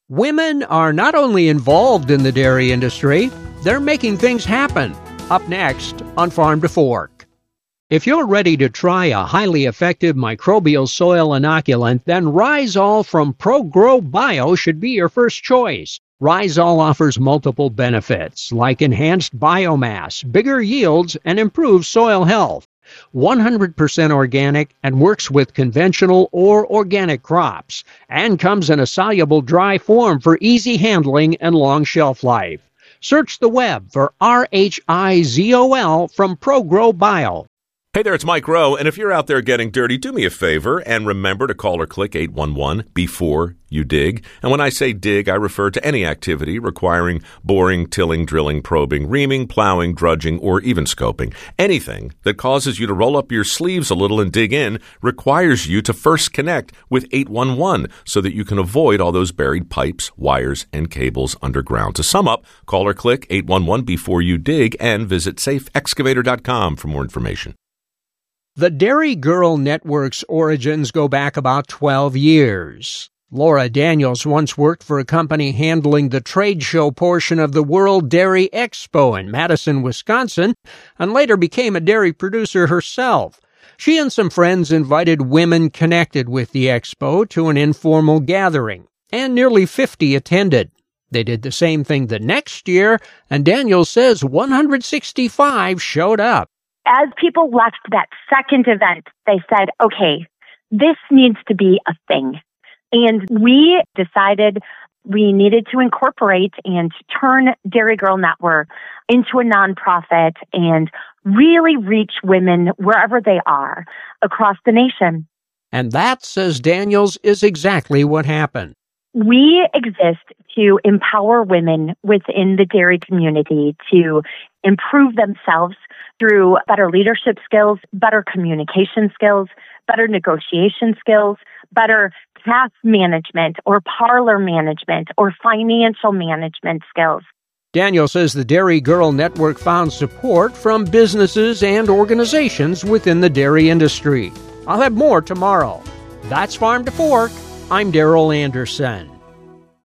Women are not only involved in the dairy industry, they're making things happen. Up next on Farm to Fork. If you're ready to try a highly effective microbial soil inoculant, then Rhizol from ProGrow Bio should be your first choice. Rhizol offers multiple benefits like enhanced biomass, bigger yields, and improved soil health. 100% organic and works with conventional or organic crops, and comes in a soluble dry form for easy handling and long shelf life. Search the web for RHIZOL from ProGrow Bio. Hey there, it's Mike Rowe, and if you're out there getting dirty, do me a favor and remember to call or click 811 before you dig. And when I say dig, I refer to any activity requiring boring, tilling, drilling, probing, reaming, plowing, drudging, or even scoping. Anything that causes you to roll up your sleeves a little and dig in requires you to first connect with 811 so that you can avoid all those buried pipes, wires, and cables underground. To sum up, call or click 811 before you dig and visit safeexcavator.com for more information. The Dairy Girl Network's origins go back about 12 years. Laura Daniels once worked for a company handling the trade show portion of the World Dairy Expo in Madison, Wisconsin, and later became a dairy producer herself. She and some friends invited women connected with the expo to an informal gathering, and nearly 50 attended. They did the same thing the next year, and Daniels says 165 showed up. As people left that second event, they said, okay, this needs to be a thing. And we decided we needed to incorporate and turn Dairy Girl Network into a nonprofit and really reach women wherever they are across the nation. And that, says Daniels, is exactly what happened. We exist to empower women within the dairy community to improve themselves through better leadership skills, better communication skills, better negotiation skills, better task management or parlor management or financial management skills. Daniel says the Dairy Girl Network found support from businesses and organizations within the dairy industry. I'll have more tomorrow. That's Farm to Fork. I'm Darrell Anderson.